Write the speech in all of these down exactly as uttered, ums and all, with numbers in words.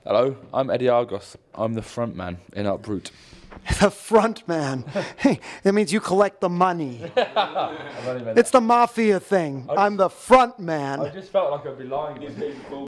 Hello, I'm Eddie Argos. I'm the front man in Uproot. The front man. Hey, that means you collect the money. It's the mafia thing. I I'm the front man. I just felt like I'd be lying to people.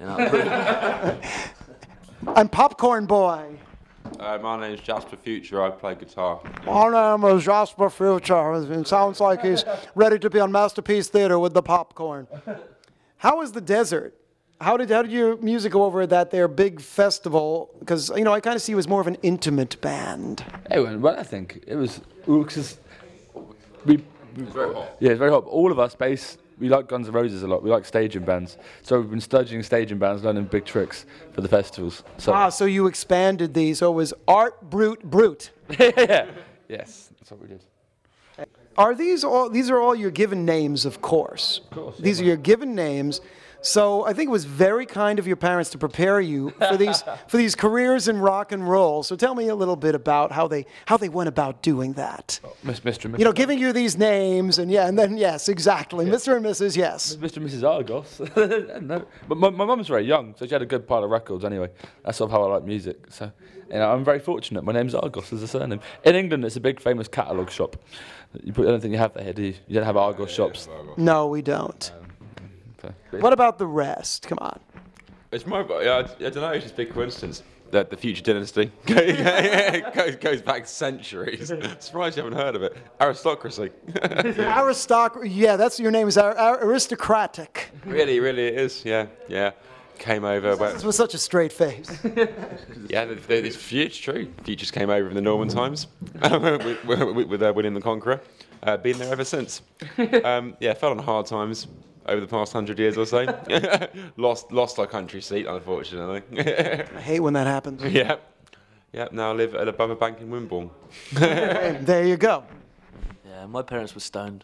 I'm Popcorn Boy. Uh, my name's Jasper Future. I play guitar. My name is Jasper Future. It sounds like he's ready to be on Masterpiece Theater with the popcorn. How was the desert? How did how did your music go over at that there big festival? Because, you know, I kind of see you as more of an intimate band. It went well, I think. It was... Because we, we, It's very hot. Yeah, it's very hot. All of us, bass, we like Guns N' Roses a lot. We like staging bands. So we've been studying staging bands, learning big tricks for the festivals. So Ah, so you expanded these. So it was Art, Brute, Brute. yeah. Yes, that's what we did. Are these all? These are all your given names, of course. Of course, These yeah. are your given names. So I think it was very kind of your parents to prepare you for these for these careers in rock and roll. So tell me a little bit about how they how they went about doing that. Miss, Mister and You know, Missus giving you these names, and yeah, and then yes, exactly, Mister and Missus Yes. Mister and Missus Argos. No. But my, my mum's very young, so she had a good pile of records anyway. That's sort of how I like music. So, you know, I'm very fortunate. My name's Argos as a surname. In England, it's a big famous catalogue shop. You put, I don't think you have that here, do you? You don't have Argos shops. No, we don't. Okay. What about the rest? Come on. It's more. Yeah, I, I don't know. It's just a big coincidence that the Future Dynasty goes, goes back centuries. Surprised you haven't heard of it. Aristocracy. Aristocracy. Yeah, that's your name is ar- ar- aristocratic. really, really, it is. Yeah, yeah. Came over. This But, was such a straight face. yeah, the, the, it's, it's true. Futures came over in the Norman times with, with, with uh, William the Conqueror. Uh, been there ever since. Um, yeah, fell on hard times over the past hundred years or so. lost lost our country seat, unfortunately. I hate when that happens. yeah. Yeah, now I live at above a bank in Wimborne. There you go. Yeah, my parents were stoned.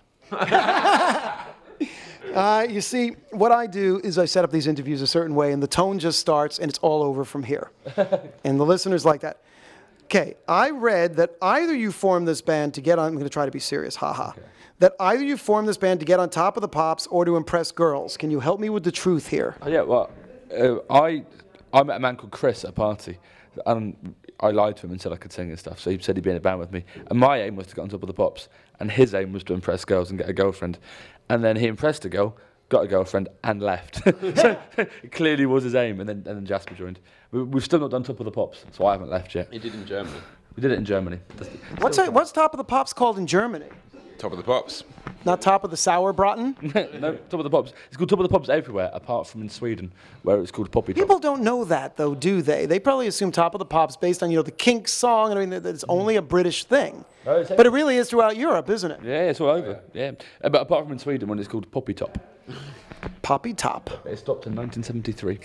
Uh, you see, what I do is I set up these interviews a certain way, and the tone just starts, and it's all over from here. And the listeners like that. Okay, I read that either you formed this band to get on, I'm going to try to be serious, haha, okay. That either you formed this band to get on top of the pops or to impress girls. Can you help me with the truth here? Oh, yeah, well, uh, I I met a man called Chris at a party, and I lied to him and said I could sing and stuff, so he said he'd be in a band with me. And my aim was to get on top of the pops, and his aim was to impress girls and get a girlfriend. And then he impressed a girl, got a girlfriend, and left. So it clearly was his aim, and then, and then Jasper joined. We, we've still not done Top of the Pops, so I haven't left yet. He did in Germany. We did it in Germany. What's, a, what's Top of the Pops called in Germany? Top of the Pops. Not Top of the Sauerbraten? No, Top of the Pops. It's called Top of the Pops everywhere, apart from in Sweden, where it's called Poppy Top. People don't know that, though, do they? They probably assume Top of the Pops based on, you know, the Kinks song, and I mean, that it's only a British thing. No, it's But it really is throughout Europe, isn't it? Yeah, it's all over. Yeah, Uh, but apart from in Sweden, when it's called Poppy Top. Poppy Top. It stopped in nineteen seventy-three.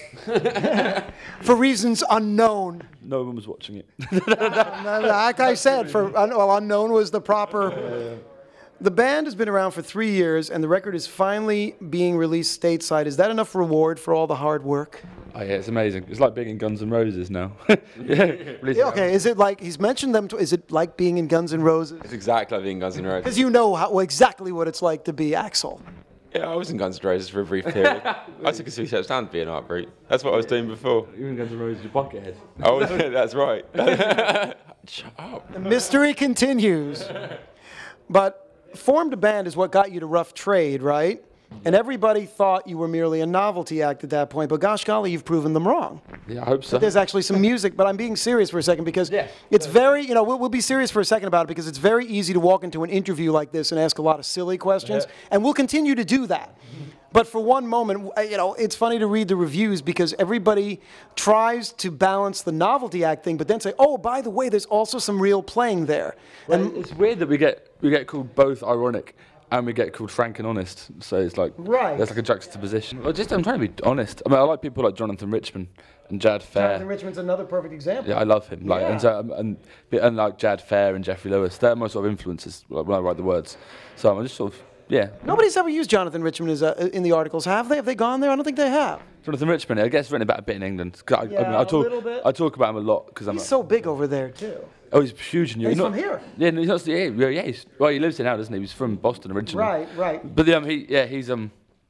For reasons unknown. No one was watching it. Like I said, for un- well, unknown was the proper. The band has been around for three years, and the record is finally being released stateside. Is that enough reward for all the hard work? Oh yeah, it's amazing. It's like being in Guns N' Roses now. yeah. Yeah, okay, is it like he's mentioned them? To, is it like being in Guns N' Roses? It's exactly like being Guns N' Roses. Because you know how, well, exactly what it's like to be Axl. Yeah, I was in Guns N' Roses for a brief period. I took a few steps down to be an art brute. That's what I was doing before. You're in Guns N' Roses, your buckethead. Oh, that's right. Shut up. The mystery continues. But formed a band is what got you to Rough Trade, right? And everybody thought you were merely a novelty act at that point, but gosh golly, you've proven them wrong. Yeah, I hope so. There's actually some music, but I'm being serious for a second because Yeah. it's very, you know, we'll, we'll be serious for a second about it because it's very easy to walk into an interview like this and ask a lot of silly questions, Yeah. and we'll continue to do that. But for one moment, uh, you know, it's funny to read the reviews because everybody tries to balance the novelty act thing, but then say, oh, by the way, there's also some real playing there. Well, And it's weird that we get we get called both ironic and we get called frank and honest. So it's like Right. there's like a juxtaposition. Well, just I'm trying to be honest. I mean, I like people like Jonathan Richman and Jad Fair. Jonathan Richman's another perfect example. Yeah, I love him. Like Yeah. and, so, um, and and like Jad Fair and Jeffrey Lewis. They're my sort of influences like, when I write the words. So I'm just sort of yeah. Nobody's ever used Jonathan Richman as a, in the articles, have they? Have they gone there? I don't think they have. Jonathan Richman. I guess written about a bit in England. 'Cause I, Yeah, I, mean, I a talk little bit. I talk about him a lot because I'm. He's a- so big over there, too. Oh, he's huge in Europe. He's from here. Yeah, no, he's not. Yeah, yeah, yeah. He's, well, he lives here now, doesn't he? He's from Boston originally. Right, right. But um, he, yeah, he's um,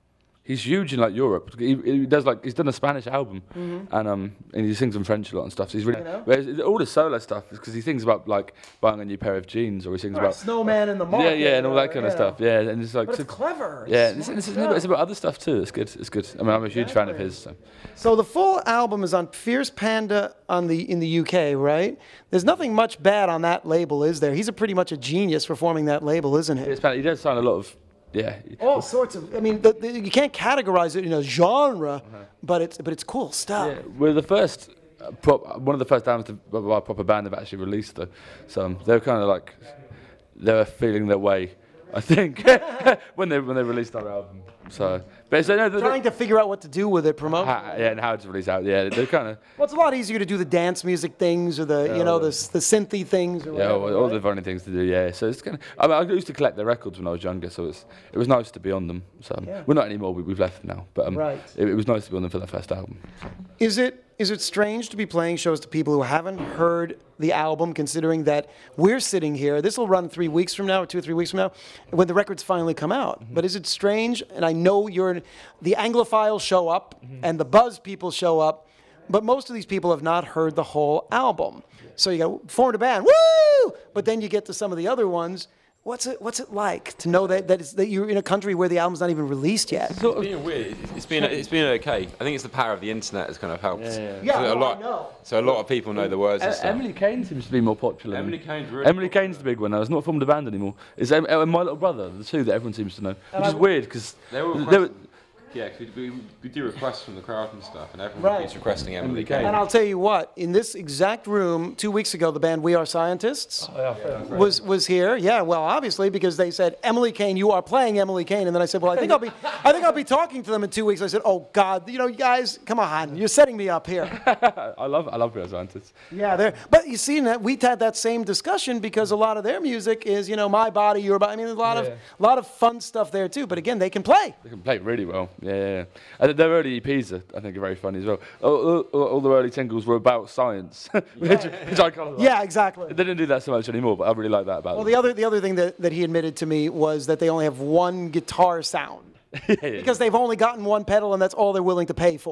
he's huge in like Europe. He, he does like he's done a Spanish album, Mm-hmm. and um and he sings in French a lot and stuff. So he's really You know? whereas all the solo stuff is because he thinks about like buying a new pair of jeans, or he sings Or a about snowman in the yeah market. yeah and all that or, kind of you know. stuff. Yeah, and it's like But so- it's clever. yeah, It's and it's, it's, smart it's about other stuff too. It's good. It's good. I mean, I'm a huge fan of his. So. So the full album is on Fierce Panda on the in the U K, right? There's nothing much bad on that label, is there? He's a pretty much a genius for forming that label, isn't he? It's, he does sign a lot of yeah. All sorts of. I mean, the, the, you can't categorize it in a genre, but it's but it's cool stuff. Yeah, we're the first, uh, prop, one of the first albums to, of our proper band have actually released though. So um, they're kind of like, they were feeling their way, I think, when they when they released our album. So, but so no, the, Trying to figure out what to do with it, promote. ha, yeah, and how to release out. Yeah, they're kind of Well, it's a lot easier to do the dance music things or the you know the the synthy things or yeah, whatever. all, all right? the funny things to do. Yeah, so it's kind of. I, mean, I used to collect their records when I was younger, so it's it was nice to be on them. So um, Yeah. we're not anymore. We, we've left now, but um, Right. it, it was nice to be on them for their first album. Is it is it strange to be playing shows to people who haven't heard the album, considering that we're sitting here? This will run three weeks from now, or two or three weeks from now, when the records finally come out. But is it strange? And I know you're the Anglophiles show up and the Buzz people show up, but most of these people have not heard the whole album. So you got formed a band, woo! But then you get to some of the other ones. What's it What's it like to know that that, it's, that you're in a country where the album's not even released yet? It's been weird. It's been it's been okay. I think it's the power of the internet has kind of helped. Yeah, yeah. Yeah, So no, a I lot. know. So a lot of people know the words and E- stuff. Emily Kane seems to be more popular. than- Emily Kane's really Emily Kane's the big one now. It's not formed a band anymore. It's em- and my little brother, the two that everyone seems to know, which is weird because They were they were, Yeah, 'cause we, we, we do requests from the crowd and stuff, and everyone Right. keeps requesting Emily Emily Kane. Kane. And I'll tell you what, in this exact room, two weeks ago, the band We Are Scientists was was here. Yeah, well, obviously, because they said, Emily Kane, you are playing Emily Kane. And then I said, well, I think I'll be I think I'll be talking to them in two weeks. I said, oh, God, you know, you guys, come on, you're setting me up here. I love I love Real Scientists. Yeah, there. But you see, that we had that same discussion because a lot of their music is, you know, my body, your body. I mean, there's a lot of Yeah. a lot of fun stuff there too. But again, they can play. They can play really well. Yeah, yeah, yeah. And their early E Ps are, I think, are very funny as well. All, all, all the early singles were about science, which, which I kind of like. Yeah, exactly. They didn't do that so much anymore, but I really like that about Well, them. the other the other thing that, that he admitted to me was that they only have one guitar sound. yeah, yeah. Because they've only gotten one pedal and that's all they're willing to pay for.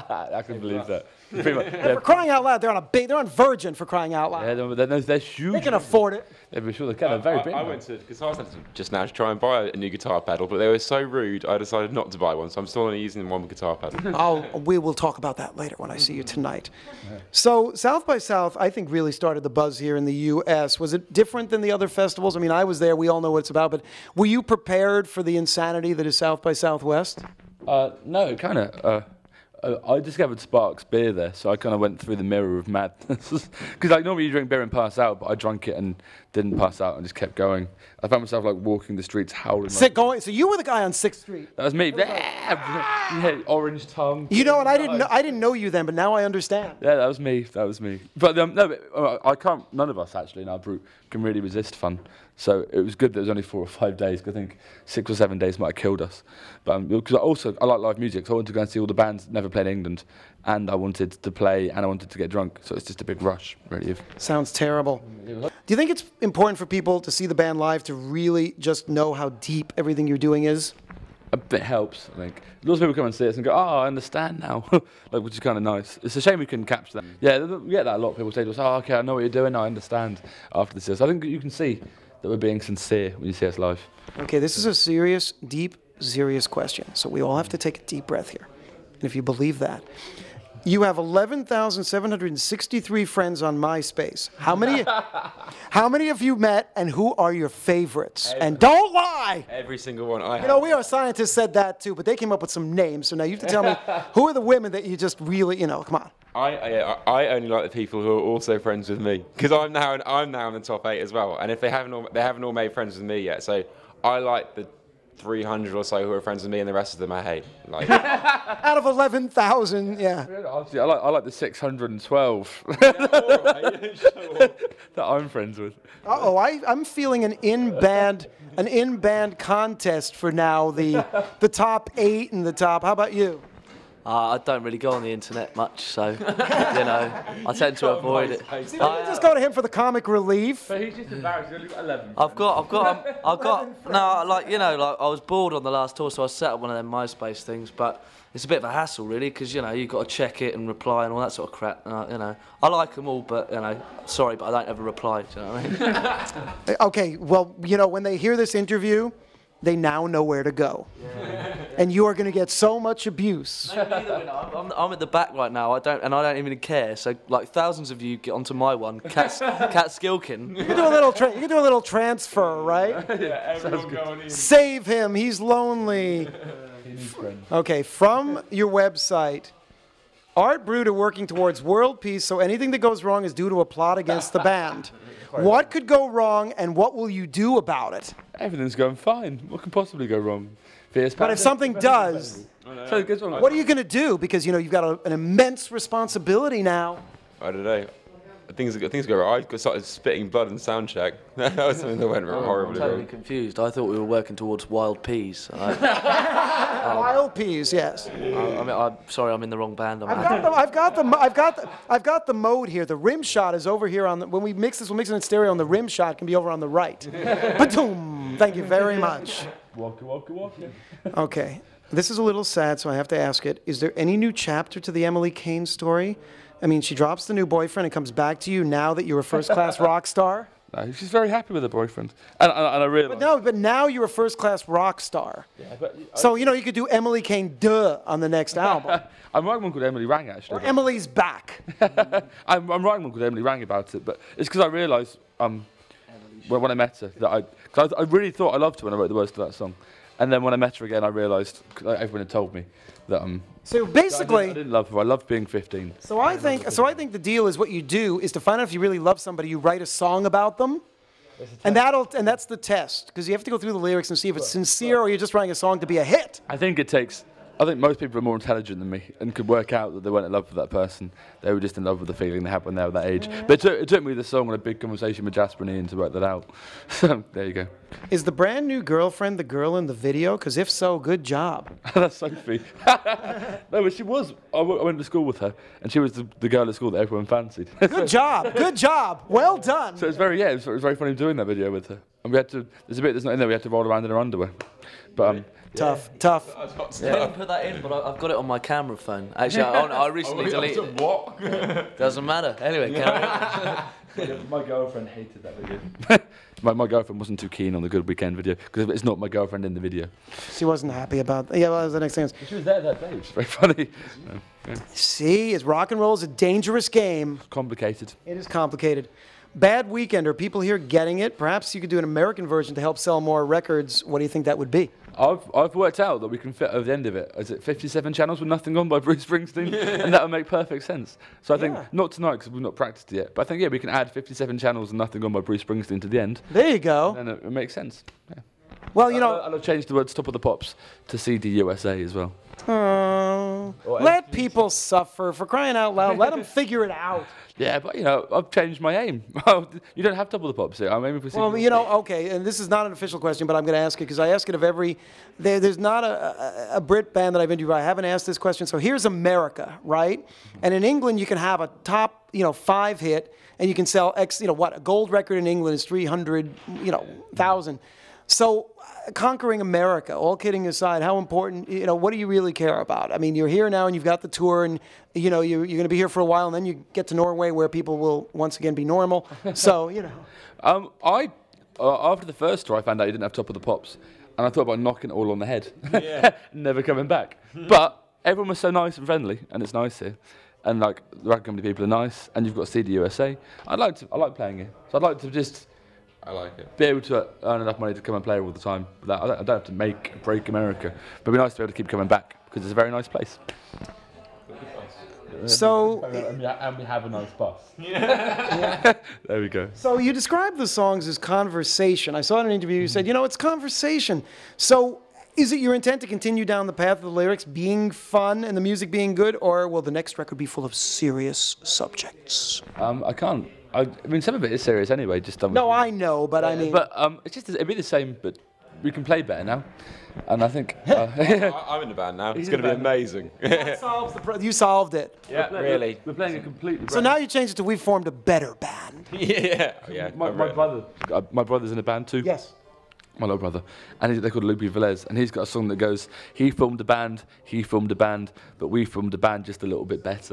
I can believe that. Pretty much, yeah, For crying out loud, they're on a big, they're on Virgin for crying out loud. yeah, they're, they're, they're huge. They can afford it. Yeah, for sure, they can. They're very I, big. I man. went to Guitar Centre just now to try and buy a new guitar pedal, but they were so rude, I decided not to buy one, so I'm still only using one guitar pedal. I'll, we will talk about that later when I see you tonight. So South by South, I think, really started the buzz here in the U S. Was it different than the other festivals? I mean, I was there. We all know what it's about. But were you prepared for the insanity that is South by Southwest? Uh, no, kind of. Uh, uh, I discovered Sparks beer there, so I kind of went through the mirror of madness. Because like normally you drink beer and pass out, but I drank it and didn't pass out and just kept going. I found myself like walking the streets howling. Sick Like, going. So you were the guy on sixth Street. that was me. Yeah, orange tongue. You know, and I didn't know, I didn't know you then, but now I understand. Yeah, that was me. That was me. But um, no, but, uh, I can't. None of us actually in our group can really resist fun. So it was good that it was only four or five days. 'Cause I think six or seven days might have killed us. But because I also I like live music, so I wanted to go and see all the bands that never played in England, and I wanted to play and I wanted to get drunk. So it's just a big rush, really. Sounds terrible. Do you think it's important for people to see the band live to really just know how deep everything you're doing is? A bit helps, I think. Lots of people come and see us and go, "Oh, I understand now," like, which is kind of nice. It's a shame we couldn't capture that. Yeah, th- th- we get that a lot. People say to us, "Oh, okay, I know what you're doing. I understand." After this, so I think you can see that we're being sincere when you see us live. Okay, this is a serious, deep, serious question. So we all have to take a deep breath here. And if you believe that, you have eleven thousand seven hundred sixty-three friends on MySpace. How many How many have you met and who are your favorites? And don't lie! Every single one I You have. know, We Are Scientists said that too, but they came up with some names. So now you have to tell me, who are the women that you just really, you know, come on. I, I I only like the people who are also friends with me because I'm now I'm now in the top eight as well. And if they haven't all, they haven't all made friends with me yet, so I like the three hundred or so who are friends with me, and the rest of them I hate. Like Out of eleven thousand, yeah. Honestly, I like I like the six hundred twelve that I'm friends with. Uh-oh, I, I'm feeling an in-band, an in-band contest for now, the, the top eight and the top. How about you? Uh, I don't really go on the internet much, so you know, I tend to avoid it. See, we can just go to him for the comic relief. But he's just embarrassed. He's only got eleven. I've got, I've got, um, I've got. No, like you know, like I was bored on the last tour, so I set up one of them MySpace things. But it's a bit of a hassle, really, because you know you've got to check it and reply and all that sort of crap. Uh, you know, I like them all, but you know, sorry, but I don't ever reply. Do you know what I mean? Okay, well, you know, when they hear this interview, they now know where to go. And you are going to get so much abuse. No, neither, you know, I'm, I'm at the back right now. I don't, and I don't even care. So, like, thousands of you get onto my one. Cat, Cat Skilkin. You can do a little, tra- you can do a little transfer, right? Yeah, everyone going in. Save him. He's lonely. Okay, from your website, Art Brewed are working towards world peace, so anything that goes wrong is due to a plot against the band. What could go wrong, and what will you do about it? Everything's going fine. What can possibly go wrong? Fierce But if something does, so it goes wrong. what are you going to do? Because, you know, you've got a, an immense responsibility now. I don't know. Things, things go right. I started spitting blood in sound check. That was something that went I'm horribly totally wrong. confused. I thought we were working towards wild peas. I, Wild peas, yes. I, I mean, I'm sorry, I'm in the wrong band. I'm I've got the, I've got the, mo- I've got the, I've got the mode here. The rim shot is over here on the. When we mix this, we'll mix it in stereo, and the rim shot can be over on the right. Ba-doom. Thank you very much. Walkie, walkie, walkie. Okay, this is a little sad, so I have to ask it. Is there any new chapter to the Emily Kane story? I mean, she drops the new boyfriend and comes back to you now that you're a first-class rock star. No, she's very happy with her boyfriend, and, and, and I really. But no, but now you're a first-class rock star. Yeah, but So you know you could do Emily Kane "Duh" on the next album. I'm writing one called Emily Rang actually. Or Emily's back. I'm, I'm writing one called Emily Rang about it, but it's because I realised um, when, when I met her that I, cause I, I really thought I loved her when I wrote the words to that song, and then when I met her again, I realised like everyone had told me that um. So I didn't, basically, I didn't love her. I loved being fifteen. so I think, so I think the deal is what you do is to find out if you really love somebody. You write a song about them, and that'll, and that's the test because you have to go through the lyrics and see if it's sincere or you're just writing a song to be a hit. I think it takes. I think most people are more intelligent than me and could work out that they weren't in love with that person. They were just in love with the feeling they had when they were that age. But it took, it took me the song and a big conversation with Jasper and Ian to work that out. So there you go. Is the brand new girlfriend the girl in the video? Because if so, good job. That's Sophie. No, but she was. I w- I went to school with her, and she was the, the girl at school that everyone fancied. Good job. Good job. Well done. So it's very yeah, it was, it was very funny doing that video with her. And we had to. There's a bit that's not in there. We had to roll around in her underwear. But um, Tough. Tough. Yeah, I didn't put that in, but I, I've got it on my camera phone. Actually, I, I recently deleted it. What? Doesn't matter. Anyway, carry on. my girlfriend hated that video. my my girlfriend wasn't too keen on the Good Weekend video because it's not my girlfriend in the video. She wasn't happy about that. Yeah, well, that was the next thing. She was there that day. It was very funny. No, yeah. See, is rock and roll is a dangerous game. Complicated. It is complicated. Bad Weekend. Are people here getting it? Perhaps you could do an American version to help sell more records. What do you think that would be? I've I've worked out that we can fit over the end of it. Is it fifty-seven channels with Nothing On by Bruce Springsteen? And that would make perfect sense. So I think, Yeah. not tonight because we've not practiced it yet, but I think, yeah, we can add fifty-seven channels and Nothing On by Bruce Springsteen to the end. There you go. And it, it makes sense. Yeah. Well, you And know, I'll, I'll change the words Top of the Pops to C D U S A as well. oh, Or let M T V. people suffer for crying out loud. Let them figure it out. Yeah, but you know, I've changed my aim. You don't have Top of the Pops here. I'm aiming for C D U S A. Well, you know, okay, and this is not an official question, but I'm going to ask it because I ask it of every. There, there's not a, a, a Brit band that I've interviewed. I haven't asked this question. So here's America, right? And in England, you can have a top, you know, five hit, and you can sell X. You know what? A gold record in England is three hundred, you know, thousand. So uh, conquering America, all kidding aside, how important, you know, what do you really care about? I mean, you're here now and you've got the tour and, you know, you're, you're going to be here for a while and then you get to Norway where people will once again be normal. So, you know. Um, I uh, after the first tour, I found out you didn't have Top of the Pops, and I thought about knocking it all on the head, Yeah. never coming back. But everyone was so nice and friendly, and it's nice here, and like the record company people are nice, and you've got C D U S A. I like to, I like playing here, so I'd like to just I like it. be able to earn enough money to come and play all the time. Without, I, don't, I don't have to make or break America, but it'd be nice to be able to keep coming back because it's a very nice place. So, and we have a nice bus. Yeah. There we go. so you described the songs as conversation. I saw in an interview you said, you know, it's conversation. So is it your intent to continue down the path of the lyrics being fun and the music being good, or will the next record be full of serious subjects? Um, I can't. I, I mean, some of it is serious anyway. Just done. No, with- I know, but I mean, But um, it's just it'd be the same, but we can play better now, and I think uh, I, I'm in the band now. It's He's going to in be the band. amazing. That solves the pro- you solved it. yeah, really. we're playing a completely. So now you changed it to we've formed a better band. yeah, yeah. my, I've my written- brother, uh, my brother's in a band too. Yes. My little brother, and he, they're called Loopy Velez, and he's got a song that goes, he filmed a band, he filmed a band, but we filmed a band just a little bit better.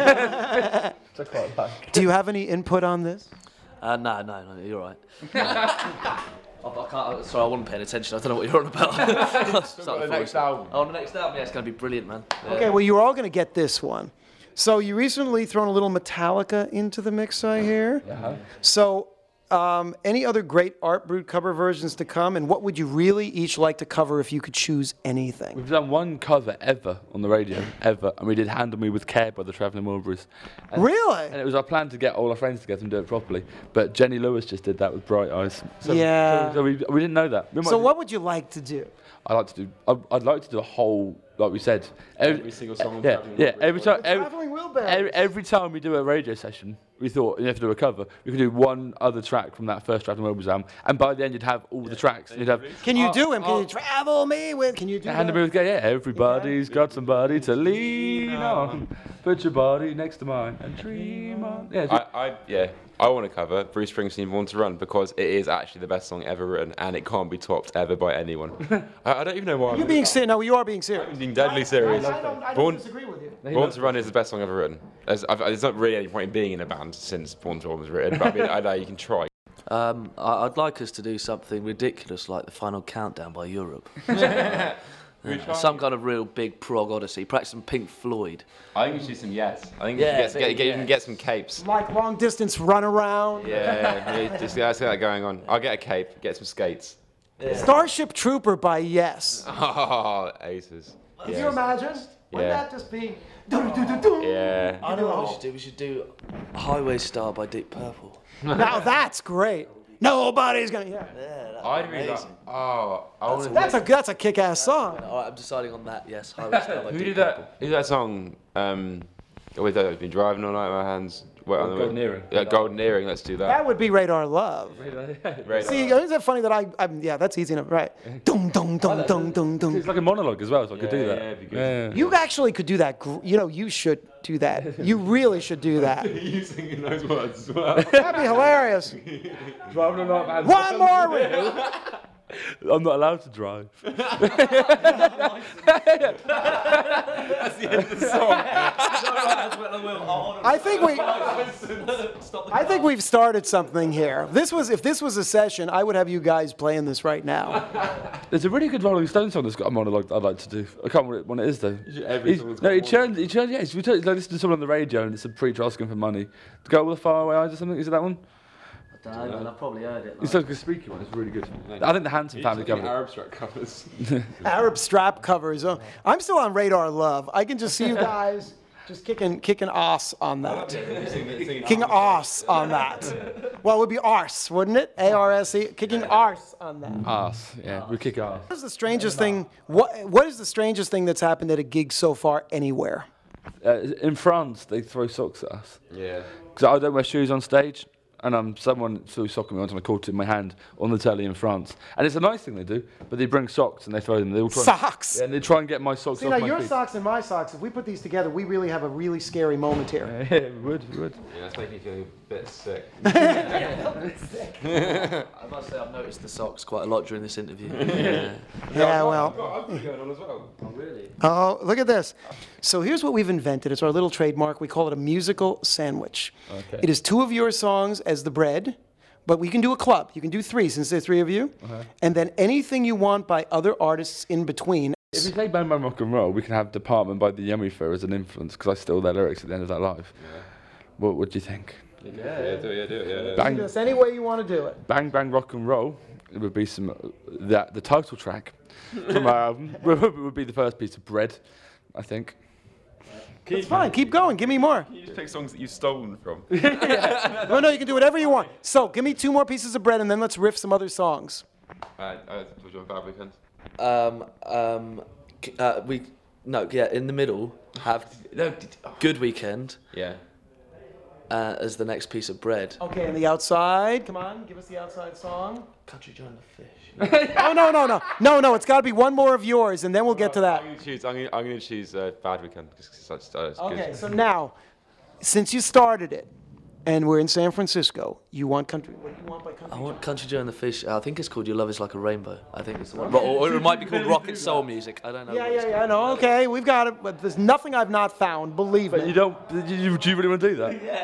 So quite like. Do you have any input on this? Uh, no, no, no, you're right. I, I can't, sorry, I wasn't paying attention. I don't know what you're on about. Start the next album. Oh, the next album, yeah, it's going to be brilliant, man. Yeah. Okay, well, you're all going to get this one. So you recently thrown a little Metallica into the mix, I hear. Yeah. So um, any other great Art Brut cover versions to come, and what would you really each like to cover if you could choose anything? We've done one cover ever on the radio, ever, and we did Handle Me With Care by the Travelling Wilburys. And, Really? and it was our plan to get all our friends together and do it properly, but Jenny Lewis just did that with Bright Eyes. So, Yeah. So, so we, we didn't know that. We might So do- what would you like to do? I like to do. I'd, I'd like to do a whole, like we said, every, Every single song on Yeah, Travelling yeah. Wilburys. Every time, every, Traveling Wilburys. every, every time we do a radio session, we thought you have to do a cover. We could do one other track from that first Travelling Wilburys album, and by the end you'd have all the tracks. And you'd have. Can you Oh, do him? Can oh, you travel me with? Can you do Hand that? me with yeah, everybody's got somebody to lean on. Put your body next to mine and dream on. Yeah, I, I, yeah, I want to cover Bruce Springsteen Born to Run because it is actually the best song ever written and it can't be topped ever by anyone. I, I don't even know why. You're being serious. No, you are being serious. I'm being deadly serious. I don't, I don't Born, disagree with you. Born to Run is the best song ever written. There's, I've, there's not really any point in being in a band since Born to Run was written, but I mean, I know you can try. Um, I, I'd like us to do something ridiculous like the Final Countdown by Europe. Yeah, some kind of real big prog odyssey. Perhaps some Pink Floyd. I think you should do some Yes. I think Yeah, you, should get, get, get, you yeah. can get some capes. Like long distance run around. Yeah, yeah, just let's get that going on. I'll get a cape, get some skates. Starship Trooper by Yes. Oh, aces. Could you Yes. imagine? Wouldn't Yeah. that just be? doo-doo-doo-doo-doo? Yeah. I know what we should do. We should do Highway Star by Deep Purple. Now that's great. Nobody's gonna. Yeah. Yeah, I'd really like. Oh, I want to. That's a that's a kick-ass song. All right, I'm deciding on that. Yes, Highway Star by Who Deep did Purple. that? Who did that song? Um, with that, I've been driving all night. My hands wet on the Golden Earring. Yeah, Golden Earring. Let's do That that. would be Radar Love. Right. See, isn't that funny that I? I'm, yeah, that's easy enough, right? Dum dum dum dum dum dum. It's like a monologue as well, so I could do Yeah, that. yeah, it'd be good. Yeah. You actually could do that. gr- You know, you should do that. You really should do that. You singing those words as well. That'd be hilarious. Driving on that One more with I'm not allowed to drive. I think we. I think we've started something here. This was if this was a session, I would have you guys playing this right now. There's a really good Rolling Stones song that's got a monologue that I'd like to do. I can't remember what it is though. Every He's- song's no, got he one. turns. He turns. Yeah, we turn, like, listen to someone on the radio and it's a preacher asking for money. To go with the faraway eyes or something. Is it that one? I don't know, man. I've probably heard it. It's like a squeaky one. It's really good. I think the Hanson family covered it. Arab Strap covers. Arab strap covers. Oh, I'm still on Radar Love. I can just see you guys just kicking kicking ass on that. Kicking arse on that. Well, it would be arse, wouldn't it? A R S E. Kicking arse on that. Arse. Yeah, we kick ass. What is the strangest thing? What What is the strangest thing that's happened at a gig so far anywhere? Uh, in France, they throw socks at us. Yeah. Because I don't wear shoes on stage, and um, someone threw a sock at me once and I caught it in my hand on the telly in France. And it's a nice thing they do, but they bring socks and they throw them. They all try Socks. Yeah, and they try and get my socks See, off now my your feet. socks and my socks, if we put these together, we really have a really scary moment here. Yeah, we would, we would. Yeah, it's making me feel a bit sick. I must say, I've noticed the socks quite a lot during this interview. Yeah. Yeah, well. I've got going on as well. Oh, really? Oh, look at this. So here's what we've invented. It's our little trademark. We call it a musical sandwich. Okay. It is two of your songs as the bread, but we can do a club. You can do three since there's three of you. And then anything you want by other artists in between. If we say Bang Bang Rock and Roll, we can have Department by the Yummy Fur as an influence, because I stole their lyrics at the end of that live. What would you think? Yeah, yeah, do it, yeah, do it, yeah. Bang, Do this any way you want to do it. Bang Bang Rock and Roll, it would be some, that the title track from our album would would be the first piece of bread, I think. It's fine. Keep going. Give me more. You just pick songs that you've stolen from. No, no, you can do whatever you want. So give me two more pieces of bread and then let's riff some other songs. Alright, uh, told you on Bad Weekend. Um, um, c- uh, we no, yeah, in the middle have No, did, oh, Good Weekend, yeah. uh, as the next piece of bread. Okay, and the outside. Come on, give us the outside song. Country Joe and the Fish. Oh no no no no no! It's got to be one more of yours, and then we'll get to that. I'm gonna choose. I'm gonna, I'm gonna choose uh, Bad Weekend. Because it's such, uh, it's Okay, good. so now, since you started it, and we're in San Francisco, you want country. What do you want by country? I want Country Joe and the Fish. I think it's called Your Love Is Like a Rainbow. I think it's the one. Or, or it might be called Rocket Soul Music. I don't know. Yeah what it's yeah yeah. No, okay, we've got it. But there's nothing I've not found. Believe But you me. don't. You, you- do you really want to do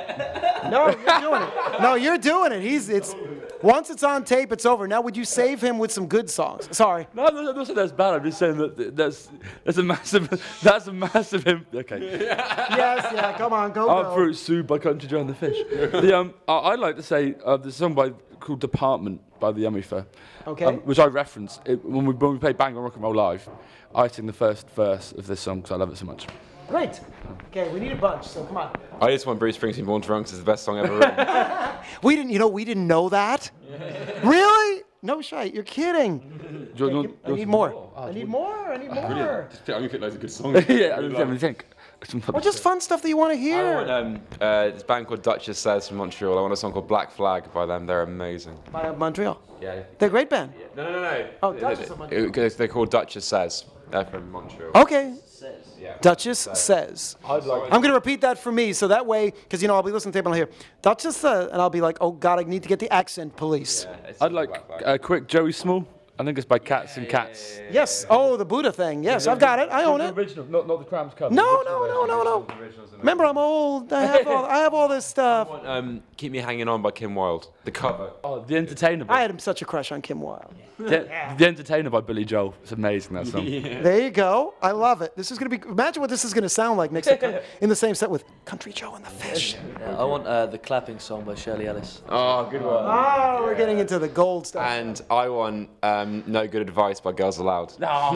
that? No, you're doing it. No, you're doing it. He's it's. Once it's on tape, it's over. Now, would you save him with some good songs? Sorry. No, no, no, that's bad. I'm just saying that that's that's a massive. That's a massive. Imp- okay. Yes, yeah. Come on, go. I'm go. through sued by Country Joe and the Fish. the, um, I, I'd like to say uh, there's a song by called Department by the Yummy Fair, Okay. um, which I reference it, when we when we play Bang on Rock and Roll live. I sing the first verse of this song because I love it so much. Great. Okay, we need a bunch. So come on. I just want Bruce Springsteen Born Drunk. It's the best song ever written. We didn't. You know, we didn't know that. Really? No shite. You're kidding. Do you Okay, want- give- do you I need want more. some I need more. I need more. Just pick, I'm gonna pick loads of good songs. yeah, I don't really think. Or just fun stuff that you want to I hear. want, um, uh, this band called Duchess Says from Montreal. I want a song called Black Flag by them. They're amazing. By Montreal. Yeah. They're a great band. No, no, no, no. Oh, They- Duchess they- of Montreal. it- They're called Duchess Says. They're from Montreal. Okay. Yeah. Duchess says. I'd like. I'm going to repeat that for me, so that way, because you know I'll be listening to it and I'll hear Duchess says, and I'll be like, oh God, I need to get the accent police. I'd like a quick Joey Small. I think it's by Cats and Cats. Yes. Oh, the Buddha thing. Yes, I've got it. I own The it. original, not not the Cramps cover. No, no, no, no, no. Remember, I'm old. I have all, I have all this stuff. Um, Keep Me Hanging On by Kim Wilde. The cover. Oh, The Entertainer. I had such a crush on Kim Wilde. The, the Entertainer by Billy Joel. It's amazing, that song. There you go. I love it. This is going to be. Imagine what this is going to sound like next to, in the same set with Country Joe and the Fish. Yeah, I want uh, the Clapping Song by Shirley Ellis. Oh, good one. Oh, we're getting into the gold stuff. And I want um, No Good Advice by Girls Aloud. All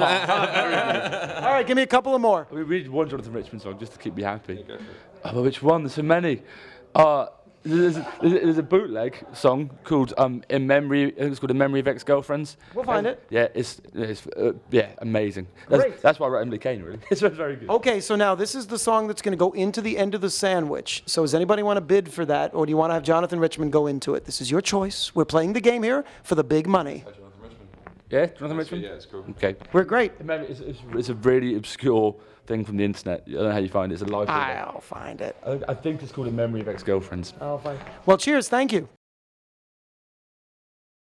right, give me a couple of more. We need one Jonathan Richman song just to keep me happy. Oh, but which one? There's so many. Uh, there's, a, there's a bootleg song called um, "In Memory." I think it's called "In Memory of Ex-Girlfriends." We'll find And, it. Yeah, it's it's uh, yeah amazing. That's, Great. that's why I wrote Emily Kane. Really, it's very good. Okay, so now this is the song that's going to go into the end of the sandwich. So does anybody want to bid for that, or do you want to have Jonathan Richman go into it? This is your choice. We're playing the game here for the big money. Yeah, Jonathan Richman. Yeah, it's cool. Okay. We're great. Maybe it's, it's, it's a really obscure thing from the internet. I don't know how you find it. It's a live. video. I'll find it. I, I think it's called "In Memory of Ex-Girlfriends." I'll find it. Well, cheers. Thank you.